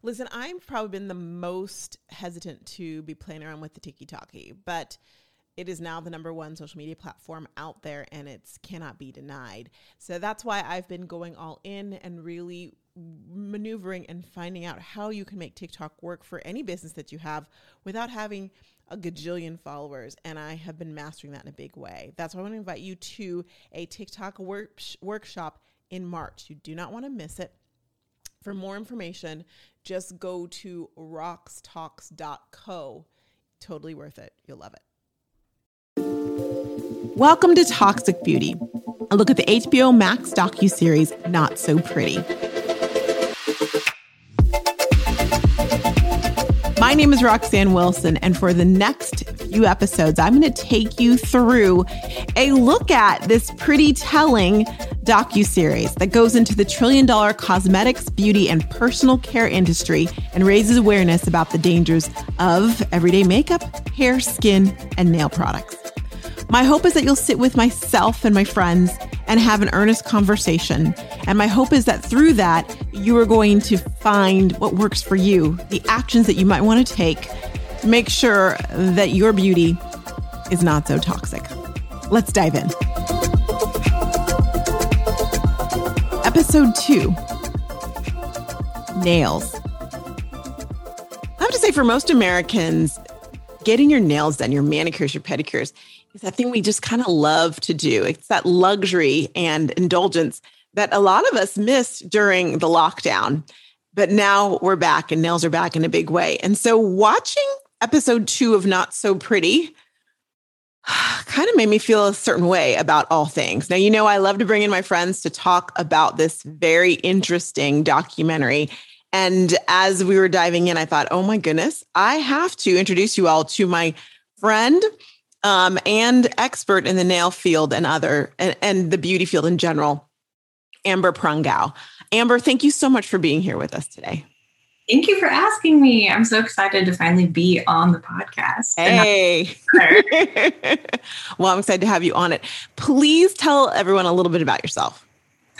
Listen, I've probably been the most hesitant to be playing around with the TikTok, but it is now the number one social media platform out there, and it cannot be denied. So that's why I've been going all in and really maneuvering and finding out how you can make TikTok work for any business that you have without having a gajillion followers. And I have been mastering that in a big way. That's why I want to invite you to a TikTok workshop in March. You do not want to miss it. For more information, just go to roxtalks.co. Totally worth it. You'll love it. Welcome to Toxic Beauty, a look at the HBO Max docuseries Not So Pretty. My name is Roxanne Wilson, and for the next few episodes, I'm going to take you through a look at this pretty telling docuseries that goes into the trillion-dollar cosmetics, beauty, and personal care industry and raises awareness about the dangers of everyday makeup, hair, skin, and nail products. My hope is that you'll sit with myself and my friends and have an earnest conversation. And my hope is that through that, you are going to find what works for you, the actions that you might want to take to make sure that your beauty is not so toxic. Let's dive in. Episode 2, nails. I have to say, for most Americans, getting your nails done, your manicures, your pedicures, is that thing we just kind of love to do. It's that luxury and indulgence that a lot of us missed during the lockdown. But now we're back and nails are back in a big way. And so watching episode 2 of Not So Pretty kind of made me feel a certain way about all things. Now, you know, I love to bring in my friends to talk about this very interesting documentary. And as we were diving in, I thought, oh my goodness, I have to introduce you all to my friend and expert in the nail field and the beauty field in general, Amber Prungow. Amber, thank you so much for being here with us today. Thank you for asking me. I'm so excited to finally be on the podcast. Hey. Well, I'm excited to have you on it. Please tell everyone a little bit about yourself.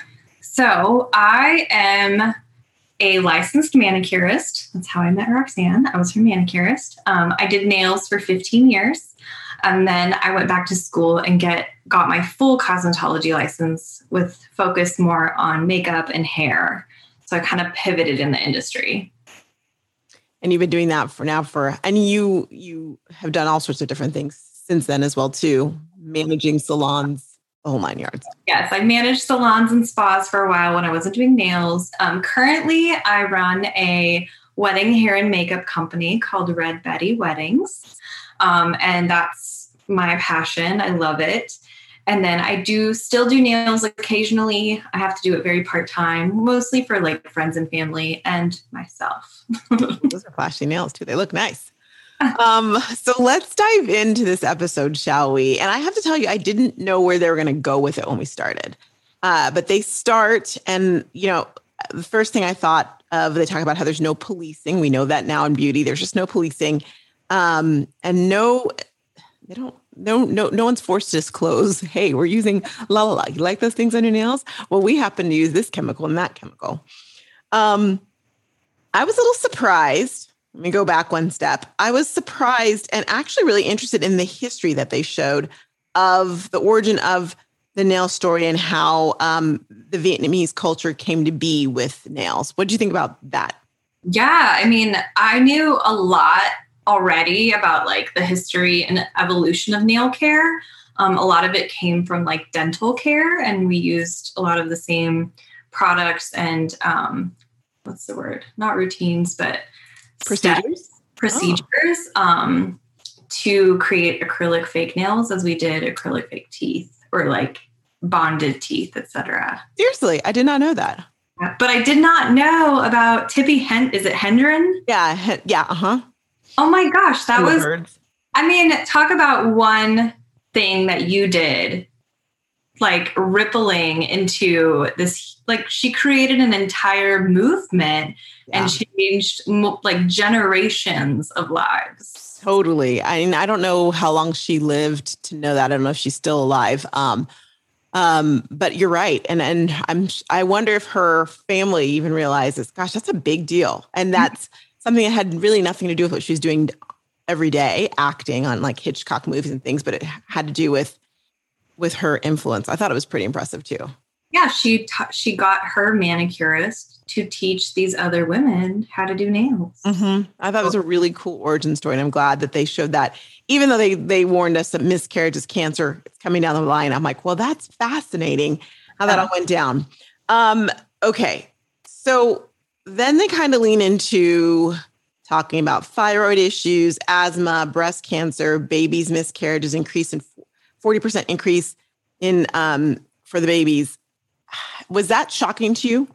So I am a licensed manicurist. That's how I met Roxanne. I was her manicurist. I did nails for 15 years. And then I went back to school and got my full cosmetology license with focus more on makeup and hair. So I kind of pivoted in the industry. And you've been doing that and you have done all sorts of different things since then as well too, managing salons, the whole 9 yards. Yes, I managed salons and spas for a while when I wasn't doing nails. Currently, I run a wedding hair and makeup company called Red Betty Weddings. And that's my passion. I love it. And then I still do nails occasionally. I have to do it very part-time, mostly for like friends and family and myself. Those are flashy nails too. They look nice. So let's dive into this episode, shall we? And I have to tell you, I didn't know where they were going to go with it when we started. But they start and, you know, the first thing I thought of, they talk about how there's no policing. We know that now in beauty, there's just no policing. And no one's forced to disclose, hey, we're using la la la. You like those things on your nails? Well, we happen to use this chemical and that chemical. I was a little surprised. Let me go back one step. I was surprised and actually really interested in the history that they showed of the origin of the nail story and how the Vietnamese culture came to be with nails. What do you think about that? Yeah, I mean, I knew a lot already about like the history and evolution of nail care. A lot of it came from like dental care, and we used a lot of the same products and what's the word? Not routines, but procedures to create acrylic fake nails, as we did acrylic fake teeth or like bonded teeth, etc. Seriously, I did not know that. But I did not know about Tippi Is it Hendren? Yeah. Uh-huh. Oh my gosh, that was, I mean, talk about one thing that you did, like rippling into this, like she created an entire movement and changed like generations of lives. Totally. I mean, I don't know how long she lived to know that. I don't know if she's still alive. But you're right. And I wonder if her family even realizes, gosh, that's a big deal. And that's something that had really nothing to do with what she's doing every day, acting on like Hitchcock movies and things, but it had to do with her influence. I thought it was pretty impressive too. Yeah, she got her manicurist to teach these other women how to do nails. Mm-hmm. I thought it was a really cool origin story, and I'm glad that they showed that. Even though they warned us that miscarriage is cancer, it's coming down the line. I'm like, well, that's fascinating how that all went down. Okay, so then they kind of lean into talking about thyroid issues, asthma, breast cancer, babies' miscarriages increase in 40% increase in for the babies. Was that shocking to you?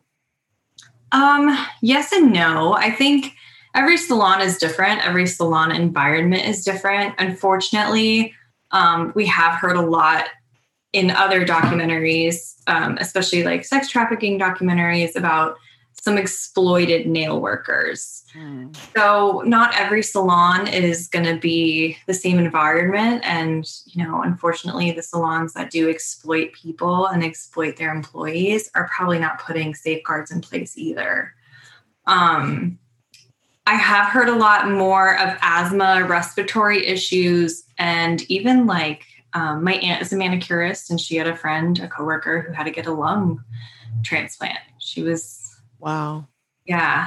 Yes and no. I think every salon is different. Every salon environment is different. Unfortunately, we have heard a lot in other documentaries, especially like sex trafficking documentaries about some exploited nail workers. So not every salon is going to be the same environment. And, unfortunately, the salons that do exploit people and exploit their employees are probably not putting safeguards in place either. I have heard a lot more of asthma, respiratory issues, and even like my aunt is a manicurist and she had a friend, a coworker who had to get a lung transplant. She was... Wow. Yeah.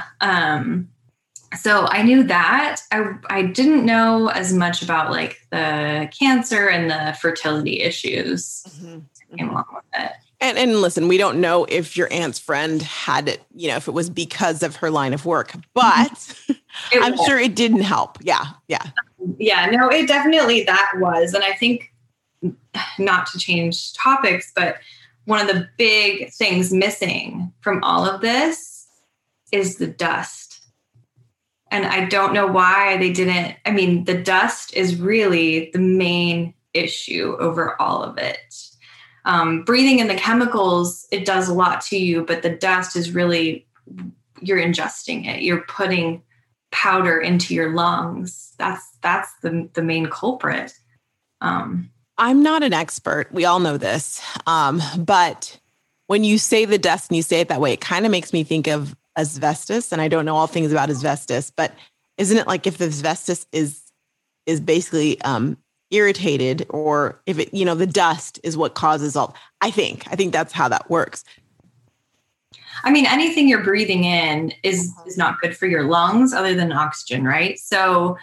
So I knew that. I didn't know as much about like the cancer and the fertility issues that came along with it. And listen, we don't know if your aunt's friend had it, if it was because of her line of work, but I'm sure it didn't help. Yeah. Yeah. Yeah, no, it definitely that was. And I think, not to change topics, but one of the big things missing from all of this is the dust. And I don't know why they didn't. I mean, the dust is really the main issue over all of it. Breathing in the chemicals, it does a lot to you, but the dust is really, you're ingesting it. You're putting powder into your lungs. That's the main culprit. I'm not an expert. We all know this. But when you say the dust and you say it that way, it kind of makes me think of asbestos. And I don't know all things about asbestos, but isn't it like if the asbestos is basically irritated, or if it, the dust is what causes all, I think that's how that works. I mean, anything you're breathing in is not good for your lungs other than oxygen, right? So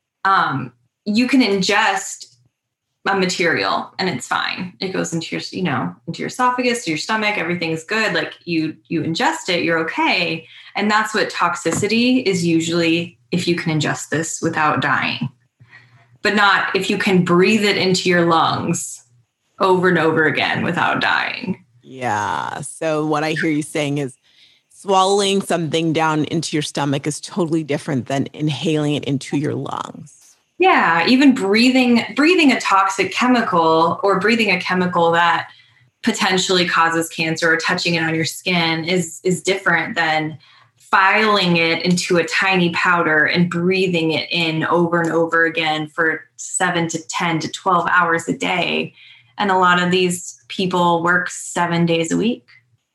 you can ingest a material and it's fine. It goes into your, into your esophagus, to your stomach, everything's good. Like you ingest it, you're okay. And that's what toxicity is usually, if you can ingest this without dying, but not if you can breathe it into your lungs over and over again without dying. Yeah. So what I hear you saying is swallowing something down into your stomach is totally different than inhaling it into your lungs. Yeah, even breathing a toxic chemical or breathing a chemical that potentially causes cancer or touching it on your skin is different than filing it into a tiny powder and breathing it in over and over again for 7 to 10 to 12 hours a day. And a lot of these people work 7 days a week,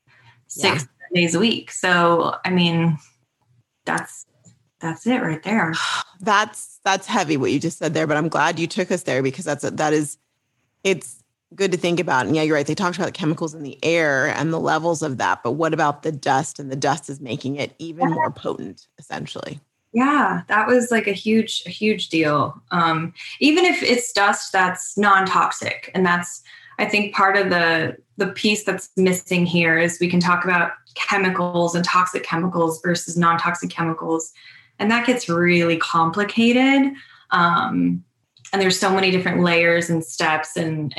6 days a week. So, I mean, that's it right there. That's heavy what you just said there, but I'm glad you took us there because it's good to think about. And yeah, you're right. They talked about the chemicals in the air and the levels of that, but what about the dust? And the dust is making it even more potent, essentially. Yeah, that was like a huge deal. Even if it's dust that's non-toxic. And that's, I think, part of the piece that's missing here is we can talk about chemicals and toxic chemicals versus non-toxic chemicals. And that gets really complicated. And there's so many different layers and steps and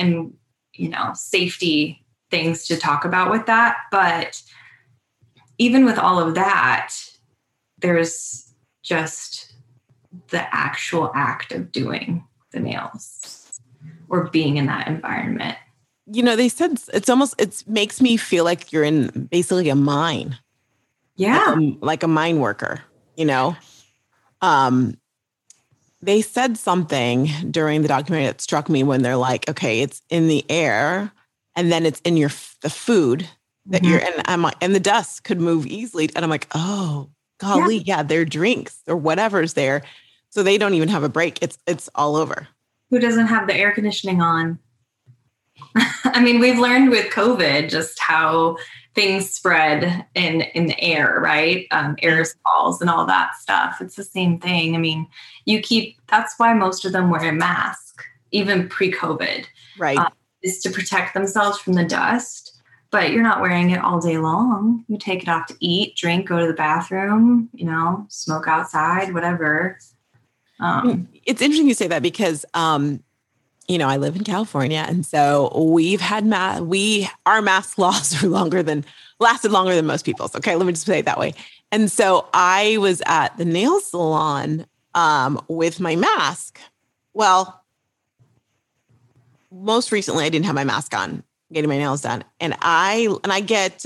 safety things to talk about with that. But even with all of that, there's just the actual act of doing the nails or being in that environment. They said it makes me feel like you're in basically a mine. Yeah. Like a mine worker. They said something during the documentary that struck me when they're like, okay, it's in the air. and then it's in the food that you're, and I'm like, and the dust could move easily. And I'm like, oh golly, yeah, their drinks or whatever's there. So they don't even have a break. It's all over. Who doesn't have the air conditioning on? I mean, we've learned with COVID just how things spread in the air, right? Aerosols and all that stuff. It's the same thing. I mean, that's why most of them wear a mask, even pre-COVID, right? Is to protect themselves from the dust, but you're not wearing it all day long. You take it off to eat, drink, go to the bathroom, smoke outside, whatever. It's interesting you say that because, I live in California, and so we've had our mask laws lasted longer than most people's. Okay, let me just say it that way. And so I was at the nail salon with my mask. Well, most recently I didn't have my mask on, getting my nails done, and I get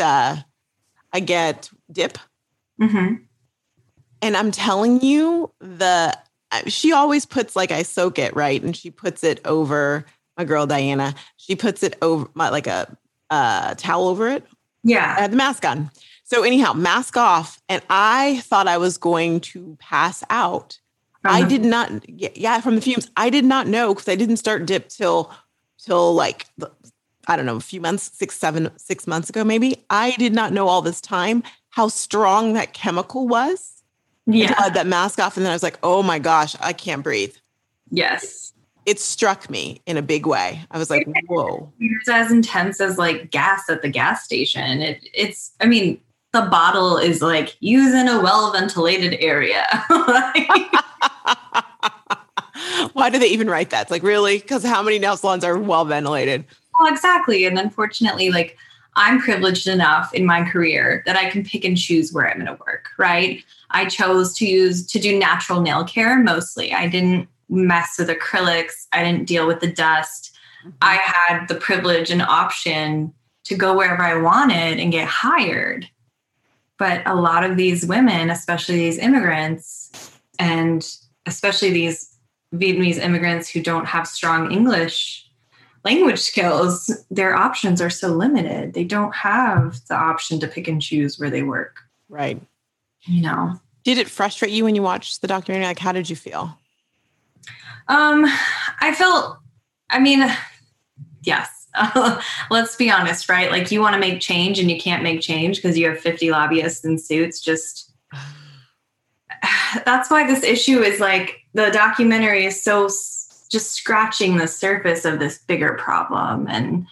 dip, and I'm telling you she always puts I soak it, right? And she puts it over my girl, Diana. She puts it over like a towel over it. Yeah. I had the mask on. So anyhow, mask off. And I thought I was going to pass out. I did not. Yeah. From the fumes. I did not know, because I didn't start dip till I don't know, a few months, 6 months ago, maybe. I did not know all this time how strong that chemical was. Yeah. I had that mask off, and then I was like, oh my gosh, I can't breathe. Yes. It struck me in a big way. I was like, whoa. It's as intense as gas at the gas station. The bottle is use in a well-ventilated area. Why do they even write that? It's really? Because how many nail salons are well-ventilated? Well, exactly. And unfortunately, I'm privileged enough in my career that I can pick and choose where I'm going to work, right? I chose to do natural nail care mostly. I didn't mess with acrylics. I didn't deal with the dust. I had the privilege and option to go wherever I wanted and get hired. But a lot of these women, especially these immigrants, and especially these Vietnamese immigrants who don't have strong English language skills, their options are so limited. They don't have the option to pick and choose where they work. Right. Did it frustrate you when you watched the documentary? How did you feel? Yes. Let's be honest, right? You want to make change and you can't make change because you have 50 lobbyists in suits. That's why this issue is the documentary is so just scratching the surface of this bigger problem. And,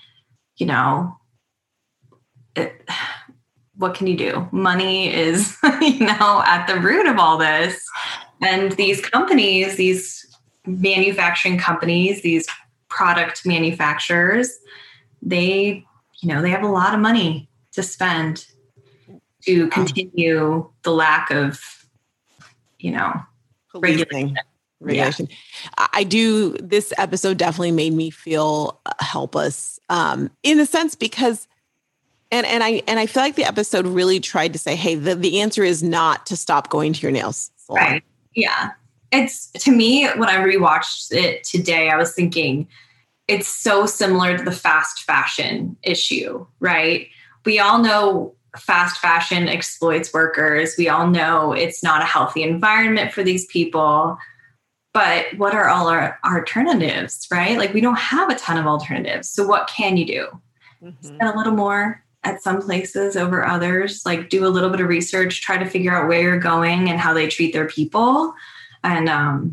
what can you do? Money is, at the root of all this. And these companies, these manufacturing companies, these product manufacturers, they have a lot of money to spend to continue the lack of, regulation. Yeah. This episode definitely made me feel helpless in a sense, because and I feel like the episode really tried to say, hey, the answer is not to stop going to your nails salon. Right. Yeah. It's, to me, when I rewatched it today, I was thinking it's so similar to the fast fashion issue, right? We all know fast fashion exploits workers. We all know it's not a healthy environment for these people. But what are all our alternatives, right? We don't have a ton of alternatives. So what can you do? Spend a little more at some places over others, do a little bit of research, try to figure out where you're going and how they treat their people. And,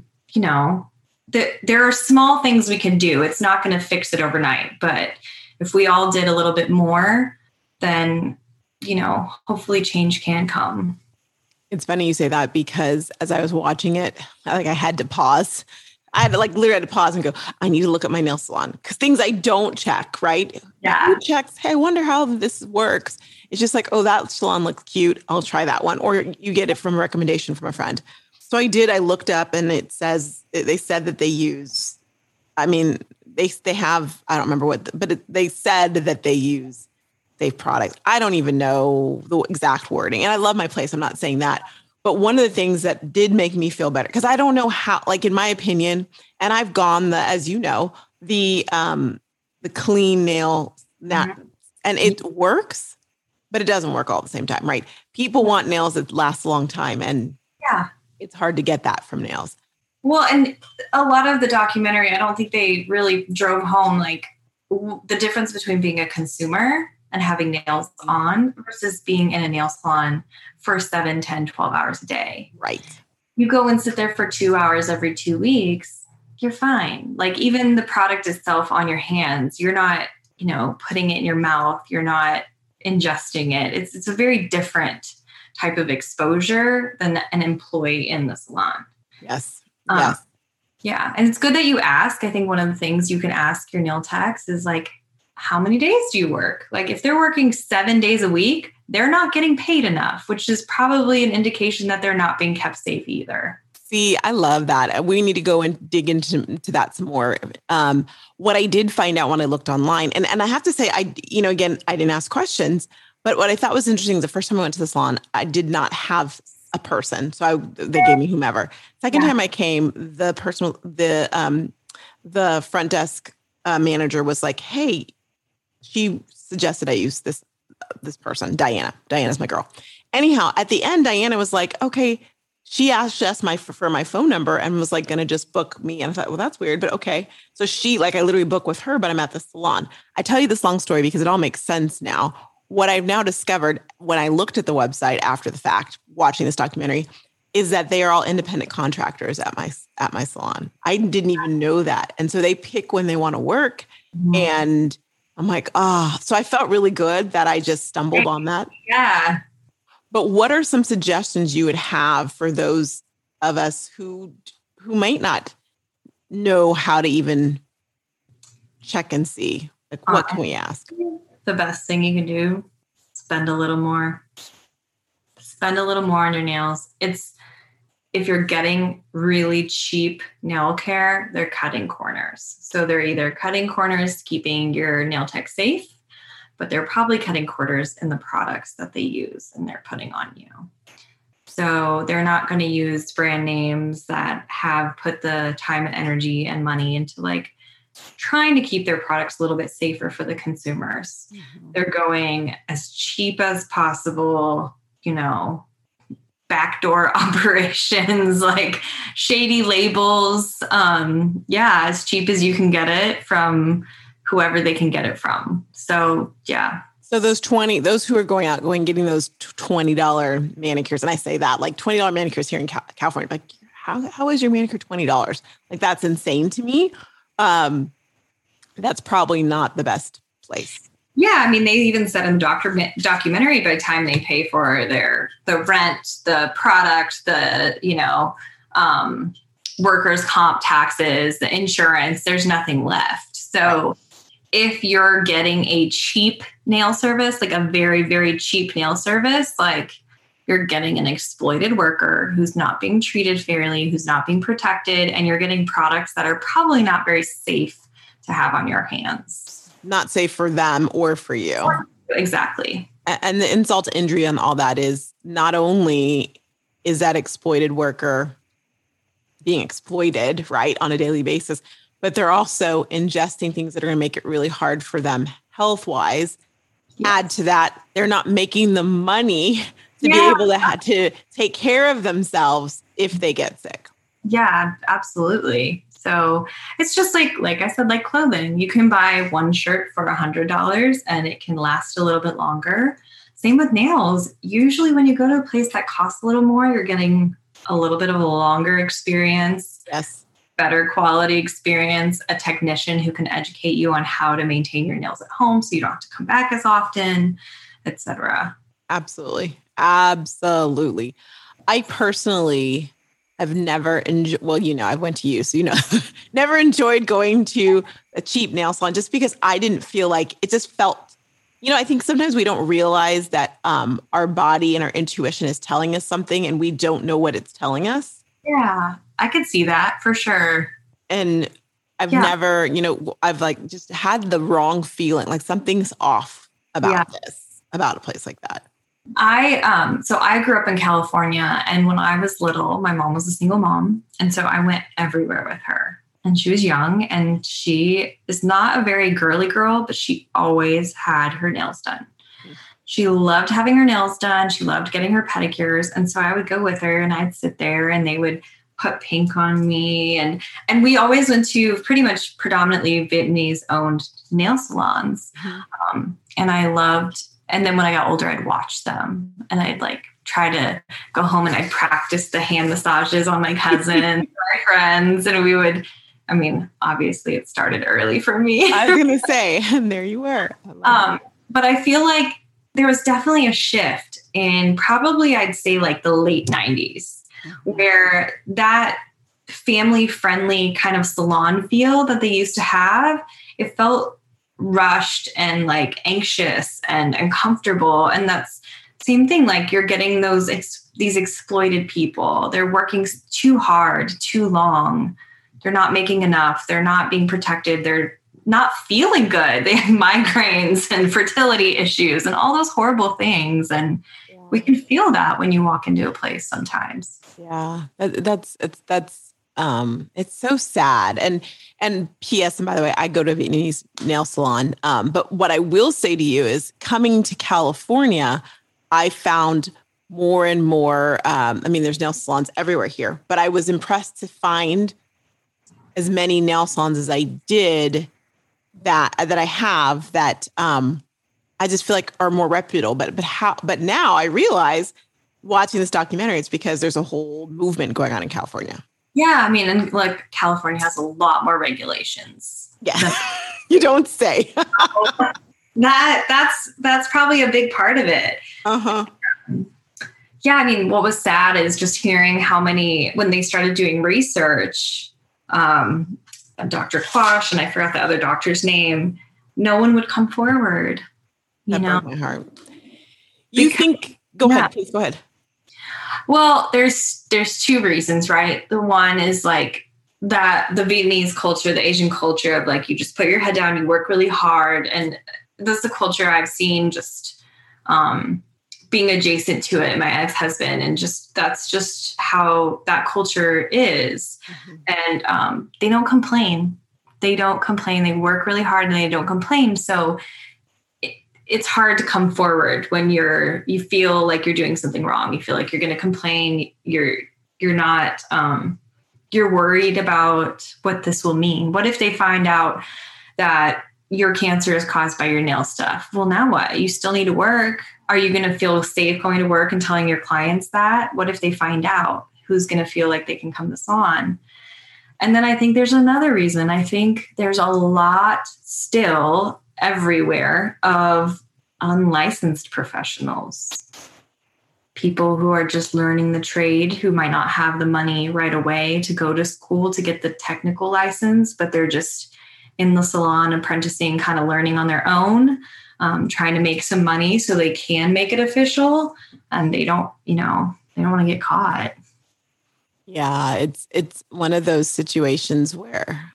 there are small things we can do. It's not going to fix it overnight. But if we all did a little bit more, then, hopefully change can come. It's funny you say that, because as I was watching it, I had to pause. I had to literally had to pause and go, I need to look at my nail salon, because things I don't check, right? Yeah. Who checks? Hey, I wonder how this works. It's just oh, that salon looks cute. I'll try that one. Or you get it from a recommendation from a friend. So I did. I looked up, and they said that they use, they have, I don't remember but they said that they use safe products. I don't even know the exact wording. And I love my place. I'm not saying that. But one of the things that did make me feel better, because I don't know how, in my opinion, and I've gone as you know, the clean nail And it works, but it doesn't work all at the same time, right? People want nails that last a long time, and it's hard to get that from nails. Well, and a lot of the documentary, I don't think they really drove home like the difference between being a consumer and having nails on versus being in a nail salon for 7, 10, 12 hours a day. Right. You go and sit there for 2 hours every 2 weeks, you're fine. Like even the product itself on your hands, you're not, putting it in your mouth. You're not ingesting it. It's a very different type of exposure than an employee in the salon. Yes. Yes. Yeah. And it's good that you ask. I think one of the things you can ask your nail techs is like, how many days do you work? Like if they're working 7 days a week, they're not getting paid enough, which is probably an indication that they're not being kept safe either. See, I love that. We need to go and dig into that some more. What I did find out when I looked online, and I have to say, again, I didn't ask questions, but what I thought was interesting, the first time I went to the salon, I did not have a person. So they gave me whomever. Second time I came, the front desk manager was like, hey, she suggested I use this person, Diana. Diana's my girl. Anyhow, at the end, Diana was like, okay, she asked for my phone number and was like going to just book me. And I thought, well, that's weird, but okay. So I literally booked with her, but I'm at the salon. I tell you this long story because it all makes sense now. What I've now discovered when I looked at the website after the fact, watching this documentary, is that they are all independent contractors at my salon. I didn't even know that. And so they pick when they want to work. Mm-hmm. And I'm like, so I felt really good that I just stumbled on that. Yeah. But what are some suggestions you would have for those of us who might not know how to even check and see? Like, what can we ask? The best thing you can do, spend a little more. Spend a little more on your nails. If you're getting really cheap nail care, they're cutting corners. So they're either cutting corners, keeping your nail tech safe, but they're probably cutting corners in the products that they use and they're putting on you. So they're not going to use brand names that have put the time and energy and money into like trying to keep their products a little bit safer for the consumers. Mm-hmm. They're going as cheap as possible, backdoor operations, like shady labels. As cheap as you can get it from whoever they can get it from. So, yeah. So those who are going getting those $20 manicures, and I say that like $20 manicures here in California, like how is your manicure $20? Like that's insane to me. That's probably not the best place. Yeah, I mean, they even said in the documentary, by the time they pay for the rent, the product, the workers' comp taxes, the insurance, there's nothing left. So if you're getting a cheap nail service, like a very, very cheap nail service, like you're getting an exploited worker who's not being treated fairly, who's not being protected, and you're getting products that are probably not very safe to have on your hands. Not safe for them or for you. Exactly. And the insult to injury on all that is not only is that exploited worker being exploited, right, on a daily basis, but they're also ingesting things that are going to make it really hard for them health-wise. Yes. Add to that, they're not making the money to be able to take care of themselves if they get sick. Yeah, absolutely. So it's just like I said, like clothing. You can buy one shirt for $100 and it can last a little bit longer. Same with nails. Usually when you go to a place that costs a little more, you're getting a little bit of a longer experience. Yes. Better quality experience, a technician who can educate you on how to maintain your nails at home so you don't have to come back as often, etc. Absolutely. Absolutely. I personally have never enjoyed, I went to you, so never enjoyed going to a cheap nail salon just because I didn't feel like it just felt, I think sometimes we don't realize that our body and our intuition is telling us something and we don't know what it's telling us. Yeah, I could see that for sure. And I've never, I've like just had the wrong feeling, like something's off about about a place like that. I grew up in California, and when I was little, my mom was a single mom. And so I went everywhere with her. and she was young, and she is not a very girly girl, but she always had her nails done. She loved having her nails done. She loved getting her pedicures. And so I would go with her and I'd sit there and they would put pink on me. And we always went to pretty much predominantly Vietnamese owned nail salons. And I loved, and then when I got older, I'd watch them and I'd like try to go home and I'd practice the hand massages on my cousin and my friends. And we would, I mean, obviously it started early for me. I was going to say, and there you were. But I feel like there was definitely a shift in probably, I'd say like the late 90s, where that family-friendly kind of salon feel that they used to have, it felt rushed and like anxious and uncomfortable. And that's same thing. Like you're getting these exploited people. They're working too hard, too long. They're not making enough. They're not being protected. They're not feeling good. They have migraines and fertility issues and all those horrible things. And we can feel that when you walk into a place sometimes. Yeah, it's so sad. And P.S. And by the way, I go to a Vietnamese nail salon. But what I will say to you is coming to California, I found more and more, there's nail salons everywhere here, but I was impressed to find as many nail salons as I did that I have that, I just feel like are more reputable, but now I realize watching this documentary, it's because there's a whole movement going on in California. Yeah. I mean, and like California has a lot more regulations. Yeah. You don't say. That's probably a big part of it. Yeah. I mean, what was sad is just hearing how many, when they started doing research, Dr. Quash, and I forgot the other doctor's name, no one would come forward. That broke my heart. Go ahead, please go ahead. Well, there's two reasons, right? The one is like that the Vietnamese culture, the Asian culture of like, you just put your head down, you work really hard. And that's the culture I've seen just being adjacent to it, my ex-husband. And that's just how that culture is. And they don't complain. They work really hard and they don't complain. So it's hard to come forward when you feel like you're doing something wrong. You feel like you're going to complain. You're not, you're worried about what this will mean. What if they find out that your cancer is caused by your nail stuff? Well, now what? You still need to work. Are you going to feel safe going to work and telling your clients that? What if they find out? Who's going to feel like they can come this on? And then I think there's another reason. I think there's a lot still everywhere of unlicensed professionals, people who are just learning the trade, who might not have the money right away to go to school to get the technical license, but they're just in the salon apprenticing, kind of learning on their own, trying to make some money so they can make it official, and they don't want to get caught. Yeah, it's one of those situations where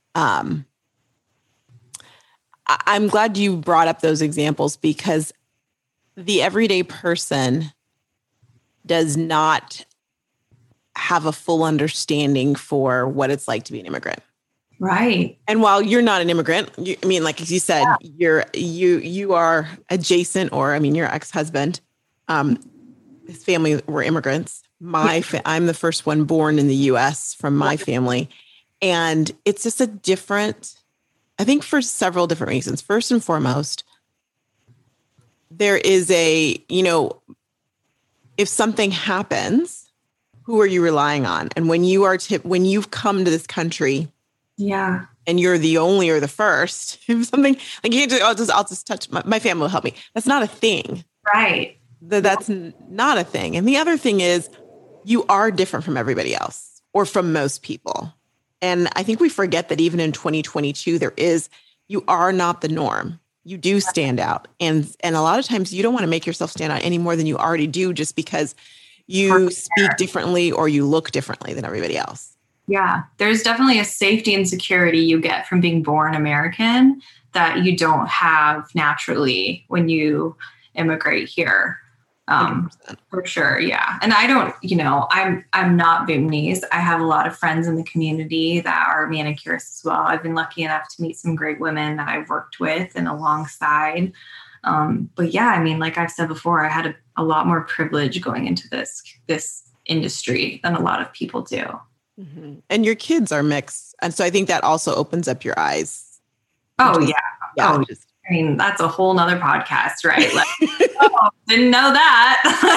I'm glad you brought up those examples, because the everyday person does not have a full understanding for what it's like to be an immigrant. Right. And while you're not an immigrant, like you said, you are adjacent, or your ex-husband, his family were immigrants. I'm the first one born in the U.S. from my family. And it's just a different, I think, for several different reasons. First and foremost, there is if something happens, who are you relying on? And when you've come to this country, yeah, and you're the only or the first, if something like you can't do, I'll just touch my family will help me. That's not a thing, right? That's not a thing. And the other thing is, you are different from everybody else, or from most people. And I think we forget that even in 2022, you are not the norm. You do stand out. And a lot of times you don't want to make yourself stand out any more than you already do, just because you speak differently or you look differently than everybody else. Yeah, there's definitely a safety and security you get from being born American that you don't have naturally when you immigrate here. 100%. For sure. Yeah. And I don't, I'm not Vietnamese. I have a lot of friends in the community that are manicurists as well. I've been lucky enough to meet some great women that I've worked with and alongside. But yeah, I mean, like I've said before, I had a lot more privilege going into this industry than a lot of people do. Mm-hmm. And your kids are mixed. And so I think that also opens up your eyes. Oh, yeah. Yeah. Oh, I mean, that's a whole nother podcast, right? Like, oh, didn't know that.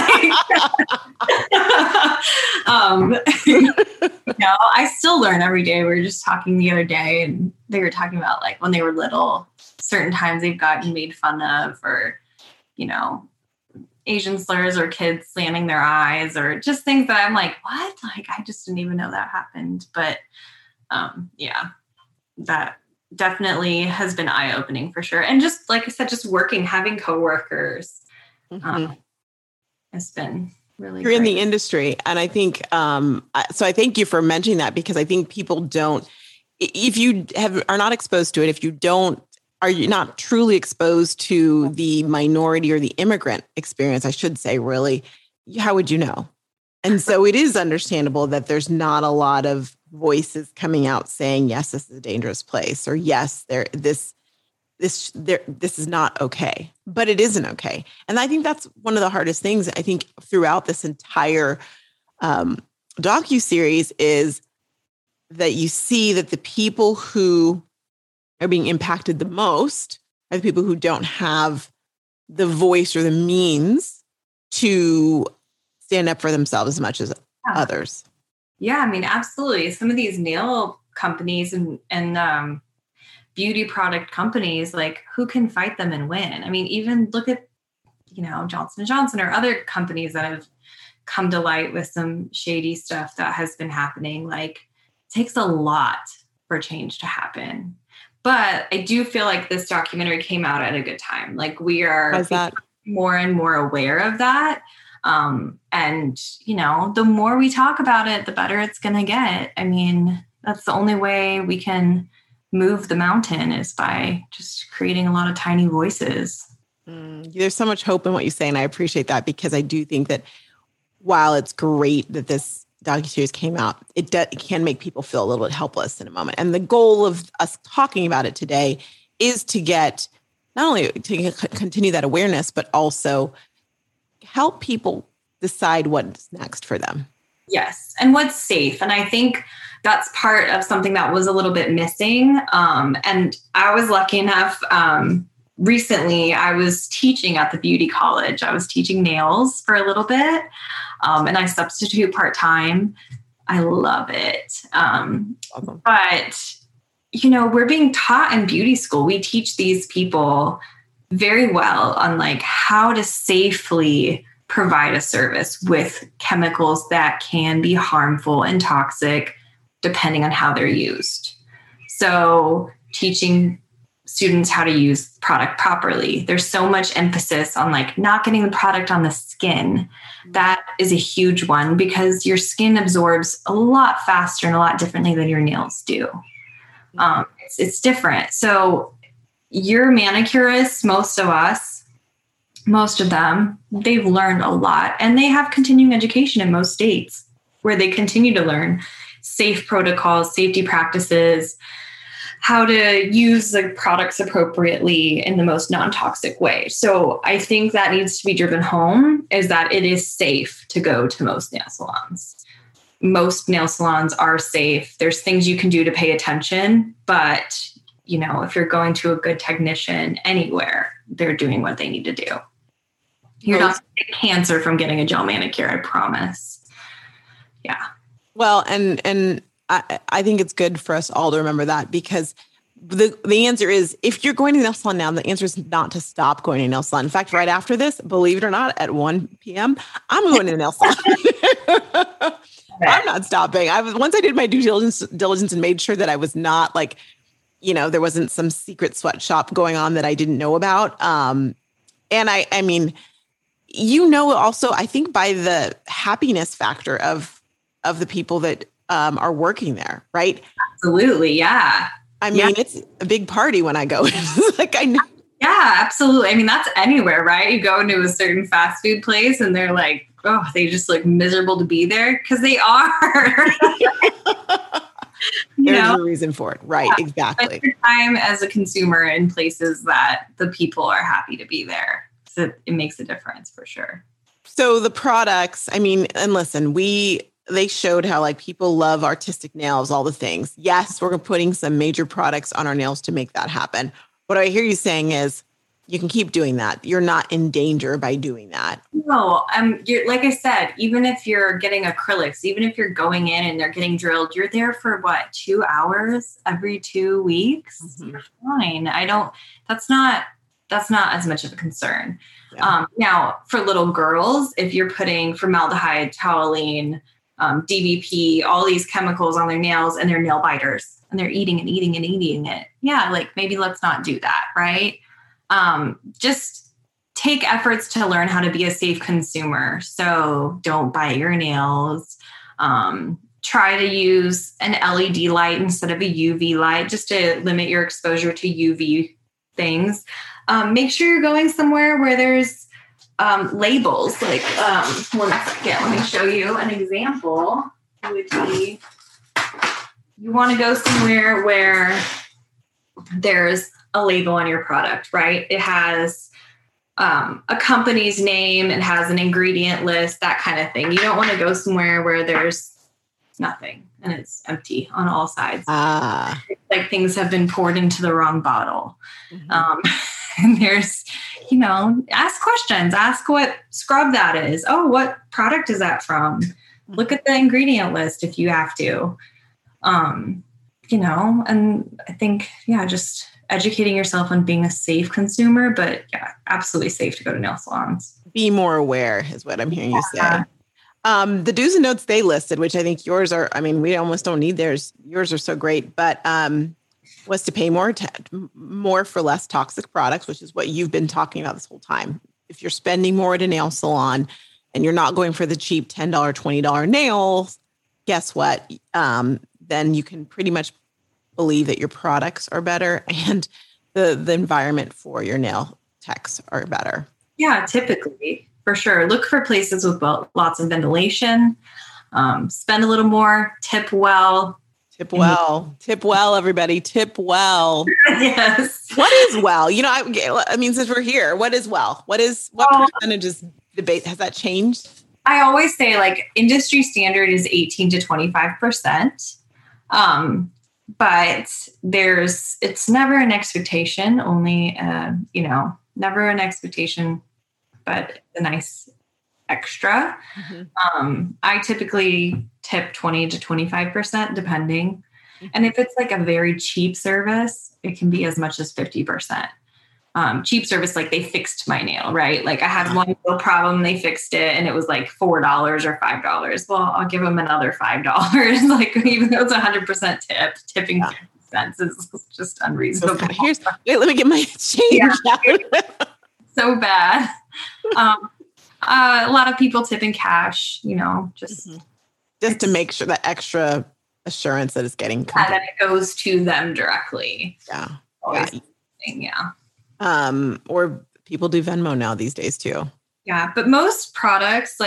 I still learn every day. We were just talking the other day and they were talking about like when they were little, certain times they've gotten made fun of or, Asian slurs or kids slanting their eyes or just things that I'm like, what? Like, I just didn't even know that happened. But that definitely has been eye-opening for sure. And just like I said, just having coworkers has been really You're great. In the industry. And I think, so I thank you for mentioning that because I think people don't, if you are not exposed to it, if you don't, are you not truly exposed to the minority or the immigrant experience, I should say, really, how would you know? And so it is understandable that there's not a lot of voices coming out saying, yes, this is a dangerous place, or yes, this is not okay, but it isn't okay. And I think that's one of the hardest things I think throughout this entire docuseries is that you see that the people who are being impacted the most are the people who don't have the voice or the means to stand up for themselves as much as others. Yeah, I mean, absolutely. Some of these nail companies and beauty product companies, like who can fight them and win? I mean, even look at, Johnson & Johnson or other companies that have come to light with some shady stuff that has been happening. Like, it takes a lot for change to happen. But I do feel like this documentary came out at a good time. Like we are more and more aware of that. And, the more we talk about it, the better it's going to get. I mean, that's the only way we can move the mountain is by just creating a lot of tiny voices. There's so much hope in what you say. And I appreciate that because I do think that while it's great that this docuseries came out, it can make people feel a little bit helpless in a moment. And the goal of us talking about it today is to get not only to continue that awareness, but also help people decide what's next for them. Yes. And what's safe. And I think that's part of something that was a little bit missing. And I was lucky enough, recently I was teaching at the beauty college. I was teaching nails for a little bit. And I substitute part-time. I love it. But, we're being taught in beauty school. We teach these people very well on like how to safely provide a service with chemicals that can be harmful and toxic depending on how they're used. So teaching students how to use product properly. There's so much emphasis on like not getting the product on the skin. That is a huge one because your skin absorbs a lot faster and a lot differently than your nails do. It's different. So your manicurists, most of them, they've learned a lot and they have continuing education in most states where they continue to learn safe protocols, safety practices, how to use the products appropriately in the most non-toxic way. So I think that needs to be driven home is that it is safe to go to most nail salons. Most nail salons are safe. There's things you can do to pay attention, but if you're going to a good technician anywhere, they're doing what they need to do. You're not going to get cancer from getting a gel manicure, I promise. Yeah. Well, and I think it's good for us all to remember that because the answer is if you're going to the nail salon now, the answer is not to stop going to a nail salon. In fact, right after this, believe it or not, at 1 p.m., I'm going to the nail salon. I'm not stopping. Once I did my due diligence and made sure that I was not like, there wasn't some secret sweatshop going on that I didn't know about. And I mean, also, I think by the happiness factor of the people that are working there, right? Absolutely. Yeah. I mean, It's a big party when I go. Like I know. Yeah, absolutely. I mean, that's anywhere, right? You go into a certain fast food place and they're like, oh, they just look miserable to be there because they are. There's a reason for it. Right. Yeah. Exactly. Spend your time as a consumer in places that the people are happy to be there. So it makes a difference for sure. So the products, I mean, and listen, they showed how like people love artistic nails, all the things. Yes, we're putting some major products on our nails to make that happen. What I hear you saying is you can keep doing that. You're not in danger by doing that. No, like I said, even if you're getting acrylics, even if you're going in and they're getting drilled, you're there for what, 2 hours every 2 weeks? Mm-hmm. You're fine. That's not as much of a concern. Yeah. Now for little girls, if you're putting formaldehyde, toluene, DBP, all these chemicals on their nails and they're nail biters and they're eating and eating and eating it. Yeah. Like maybe let's not do that. Right. Just take efforts to learn how to be a safe consumer. So don't bite your nails. Try to use an LED light instead of a UV light, just to limit your exposure to UV things. Make sure you're going somewhere where there's labels. Like, 1 second, let me show you an example. It would be, you want to go somewhere where there's a label on your product, right? It has a company's name, it has an ingredient list, that kind of thing. You don't want to go somewhere where there's nothing and it's empty on all sides. Like things have been poured into the wrong bottle. Mm-hmm. And there's, ask questions, ask what scrub that is. Oh, what product is that from? Look at the ingredient list if you have to. And I think, just educating yourself on being a safe consumer, but absolutely safe to go to nail salons. Be more aware is what I'm hearing you say. The do's and don'ts they listed, which I think yours are, we almost don't need theirs. Yours are so great, but was to pay more for less toxic products, which is what you've been talking about this whole time. If you're spending more at a nail salon and you're not going for the cheap $10, $20 nails, guess what? Then you can pretty much believe that your products are better and the environment for your nail techs are better. Yeah, typically, for sure. Look for places with lots of ventilation. Spend a little more. Tip well. Tip well. Tip well, everybody. Tip well. Yes. What is well? Since we're here, what is well? What percentages debate? Has that changed? I always say industry standard is 18 to 25%. But it's never an expectation, only, never an expectation, but a nice extra. Mm-hmm. I typically tip 20 to 25%, depending. Mm-hmm. And if it's a very cheap service, it can be as much as 50%. Cheap service, they fixed my nail, right? I had one little problem, they fixed it, and it was $4 or $5. Well, I'll give them another $5. Even though it's 100% tip, tipping 50 cents is just unreasonable. Let me get my change out. So bad. A lot of people tip in cash, just to make sure that extra assurance that it's getting that it goes to them directly. Yeah. Yeah. Or people do Venmo now these days too. Yeah. But most products,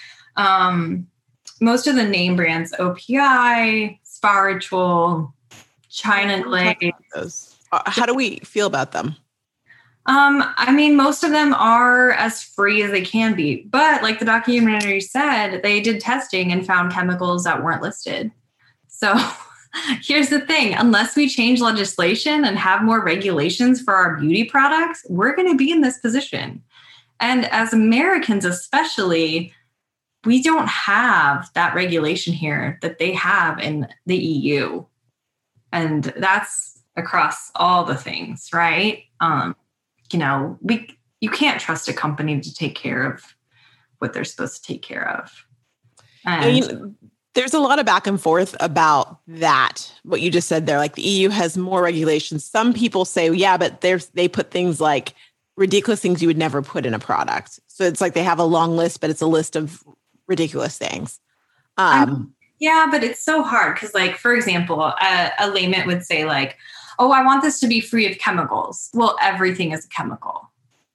most of the name brands, OPI, Spa Ritual, China Glaze. How do we feel about them? Most of them are as free as they can be, but like the documentary said, they did testing and found chemicals that weren't listed. So here's the thing, unless we change legislation and have more regulations for our beauty products, we're going to be in this position. And as Americans, especially, we don't have that regulation here that they have in the EU. And that's across all the things, right? You can't trust a company to take care of what they're supposed to take care of. And there's a lot of back and forth about that. What you just said there, like the EU has more regulations. Some people say, yeah, but they put things like ridiculous things you would never put in a product. So it's like they have a long list, but it's a list of ridiculous things. Yeah, but it's so hard because, like, for example, a layman would say, like, oh, I want this to be free of chemicals. Well, everything is a chemical,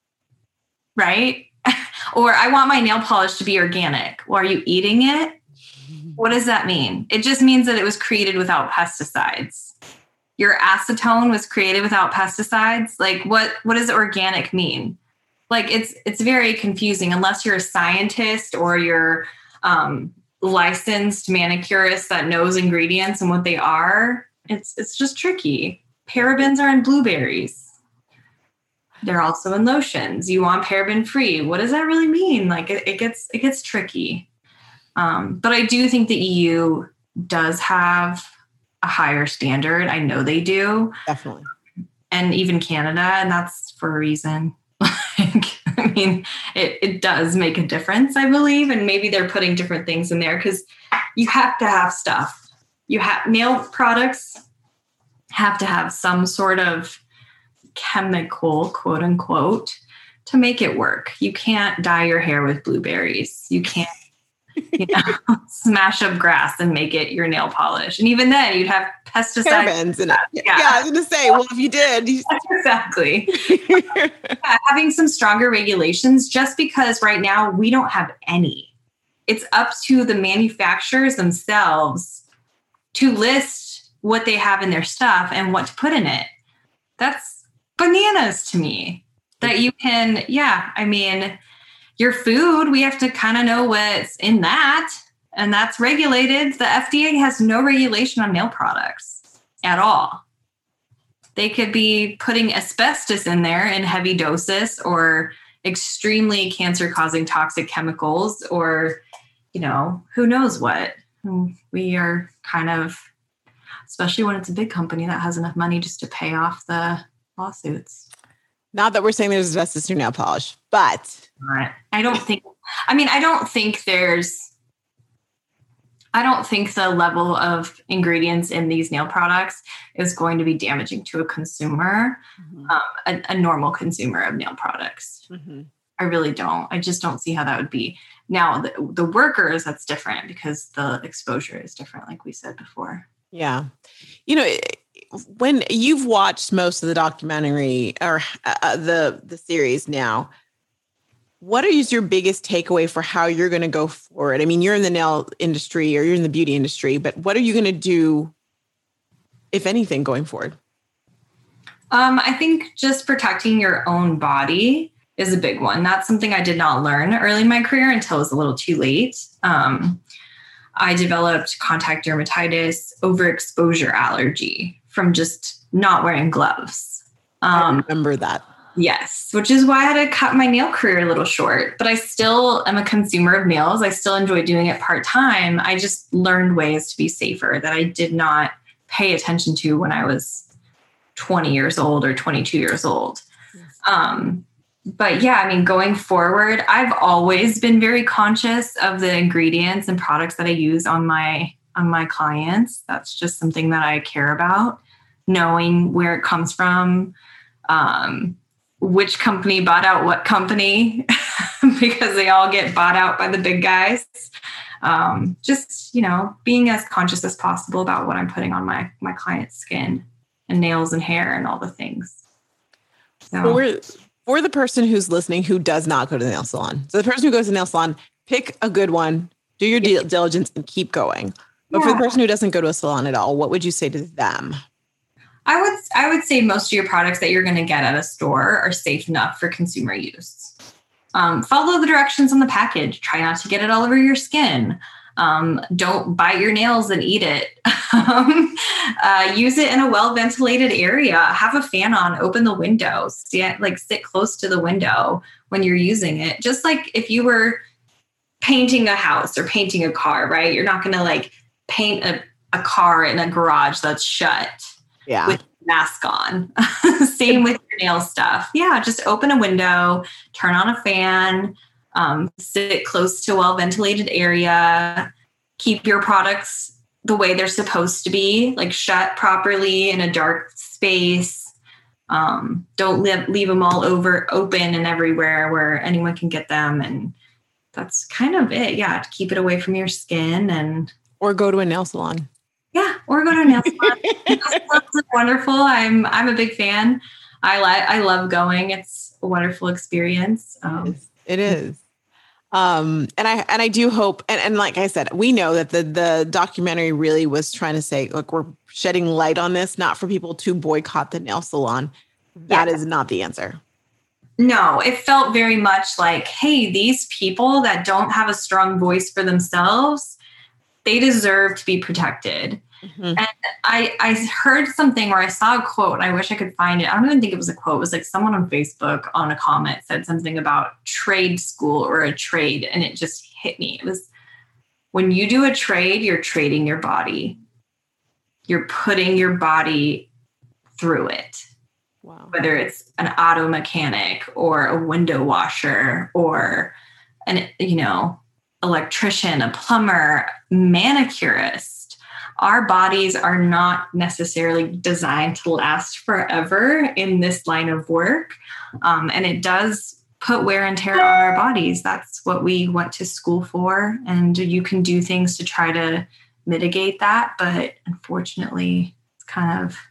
right? Or I want my nail polish to be organic. Well, are you eating it? What does that mean? It just means that it was created without pesticides. Your acetone was created without pesticides. Like what does organic mean? Like it's very confusing unless you're a scientist or you're licensed manicurist that knows ingredients and what they are. It's just tricky. Parabens are in blueberries. They're also in lotions. You want paraben free. What does that really mean? Like it gets tricky. But I do think the EU does have a higher standard. I know they do. Definitely. And even Canada, and that's for a reason. I mean, it does make a difference, I believe. And maybe they're putting different things in there because you have to have stuff. Nail products have to have some sort of chemical, quote unquote, to make it work. You can't dye your hair with blueberries. You can't, smash up grass and make it your nail polish. And even then you'd have pesticides. Parabens in it. Yeah, I was going to say, well, if you did. Exactly. Having some stronger regulations, just because right now we don't have any. It's up to the manufacturers themselves to list what they have in their stuff and what to put in it. That's bananas to me. That you can, your food, we have to kind of know what's in that. And that's regulated. The FDA has no regulation on nail products at all. They could be putting asbestos in there in heavy doses or extremely cancer-causing toxic chemicals or, who knows what. We are kind of, especially when it's a big company that has enough money just to pay off the lawsuits. Not that we're saying there's asbestos in nail polish, but I don't think the level of ingredients in these nail products is going to be damaging to a consumer, a normal consumer of nail products. Mm-hmm. I really don't. I just don't see how that would be. Now, the workers, that's different because the exposure is different, like we said before. Yeah. When you've watched most of the documentary or the series now, what is your biggest takeaway for how you're going to go forward? I mean, you're in the nail industry or you're in the beauty industry, but what are you going to do, if anything, going forward? I think just protecting your own body is a big one. That's something I did not learn early in my career until it was a little too late. I developed contact dermatitis, overexposure allergy from just not wearing gloves. I remember that. Yes, which is why I had to cut my nail career a little short, but I still am a consumer of nails. I still enjoy doing it part-time. I just learned ways to be safer that I did not pay attention to when I was 20 years old or 22 years old. But yeah, I mean, going forward, I've always been very conscious of the ingredients and products that I use on my clients. That's just something that I care about, knowing where it comes from, which company bought out what company, because they all get bought out by the big guys. Just, being as conscious as possible about what I'm putting on my client's skin and nails and hair and all the things. So. For the person who's listening who does not go to the nail salon. So the person who goes to the nail salon, pick a good one, do your diligence and keep going. But for the person who doesn't go to a salon at all, what would you say to them? I would say most of your products that you're going to get at a store are safe enough for consumer use. Follow the directions on the package. Try not to get it all over your skin. Don't bite your nails and eat it. Use it in a well-ventilated area. Have a fan on, open the window, sit close to the window when you're using it. Just like if you were painting a house or painting a car, right? You're not going to paint a car in a garage that's shut with a mask on. Same with your nail stuff. Yeah, just open a window, turn on a fan, sit close to a well-ventilated area, keep your products the way they're supposed to be, shut properly in a dark space. Don't leave them all open and everywhere where anyone can get them. And that's kind of it. Yeah. To keep it away from your skin or go to a nail salon. Yeah, or go to a nail salon. Nail salons are wonderful. I'm a big fan. I love going. It's a wonderful experience. It is. And I do hope, and like I said, we know that the documentary really was trying to say, look, we're shedding light on this, not for people to boycott the nail salon. That is not the answer. No, it felt very much like, hey, these people that don't have a strong voice for themselves, they deserve to be protected. Mm-hmm. And I heard something, or I saw a quote, and I wish I could find it. I don't even think it was a quote. It was like someone on Facebook on a comment said something about trade school or a trade, and it just hit me. It was, when you do a trade, you're trading your body. You're putting your body through it. Wow. Whether it's an auto mechanic or a window washer or an, electrician, a plumber, manicurist. Our bodies are not necessarily designed to last forever in this line of work. And it does put wear and tear on our bodies. That's what we went to school for. And you can do things to try to mitigate that. But unfortunately, it's kind of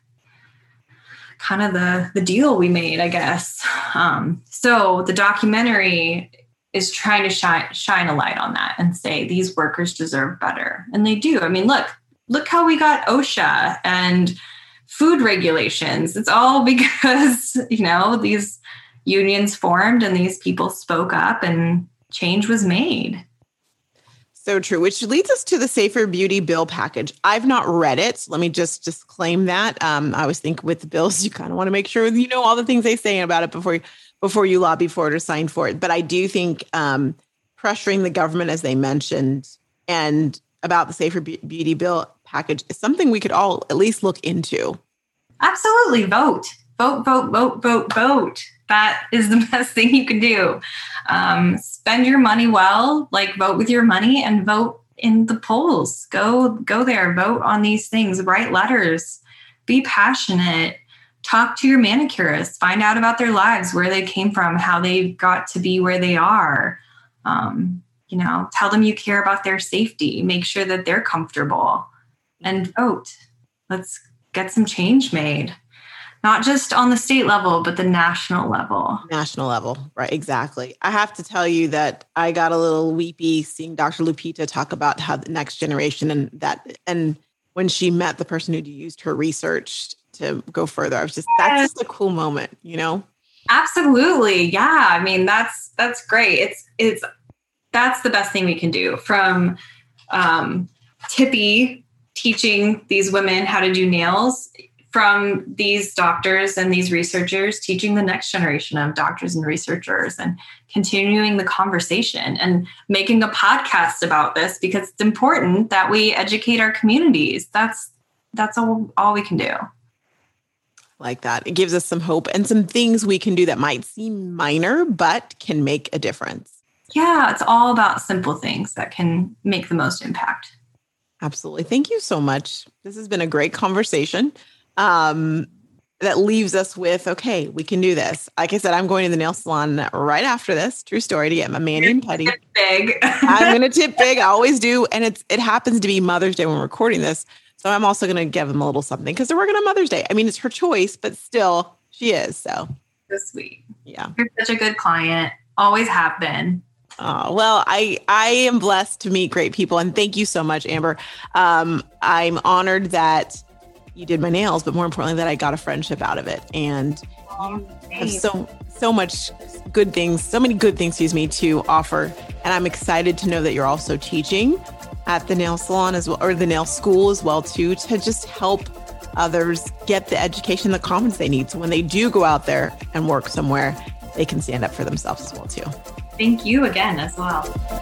the deal we made, I guess. So the documentary is trying to shine a light on that and say these workers deserve better. And they do. I mean, look how we got OSHA and food regulations. It's all because, these unions formed and these people spoke up and change was made. So true, which leads us to the Safer Beauty bill package. I've not read it. So let me just disclaim that. I always think with the bills, you kind of want to make sure you know all the things they say about it before you lobby for it or sign for it. But I do think pressuring the government, as they mentioned, and about the Safer Beauty bill package is something we could all at least look into. Absolutely. Vote. That is the best thing you can do. Spend your money well, vote with your money and vote in the polls. Go there, vote on these things, write letters, be passionate, talk to your manicurist, find out about their lives, where they came from, how they got to be where they are. Tell them you care about their safety, make sure that they're comfortable, and vote. Let's get some change made. Not just on the state level, but the national level. National level, right, exactly. I have to tell you that I got a little weepy seeing Dr. Lupita talk about how the next generation and when she met the person who used her research to go further, that's just a cool moment, Absolutely. Yeah. I mean, that's great. That's the best thing we can do, from Tippy teaching these women how to do nails, from these doctors and these researchers teaching the next generation of doctors and researchers, and continuing the conversation and making a podcast about this, because it's important that we educate our communities. That's all we can do. Like that. It gives us some hope and some things we can do that might seem minor, but can make a difference. Yeah, it's all about simple things that can make the most impact. Absolutely. Thank you so much. This has been a great conversation. That leaves us with, okay, we can do this. Like I said, I'm going to the nail salon right after this. True story, to get my mani and pedi. Big. I'm going to tip big. I always do. And it happens to be Mother's Day when we're recording this. So I'm also going to give them a little something because they're working on Mother's Day. I mean, it's her choice, but still she is. So sweet. Yeah. You're such a good client. Always have been. Oh, well, I am blessed to meet great people. And thank you so much, Amber. I'm honored that you did my nails, but more importantly, that I got a friendship out of it. And you have so much good things, so many good things, to offer. And I'm excited to know that you're also teaching at the nail salon as well, or the nail school as well, too, to just help others get the education, the confidence they need. So when they do go out there and work somewhere, they can stand up for themselves as well, too. Thank you again as well.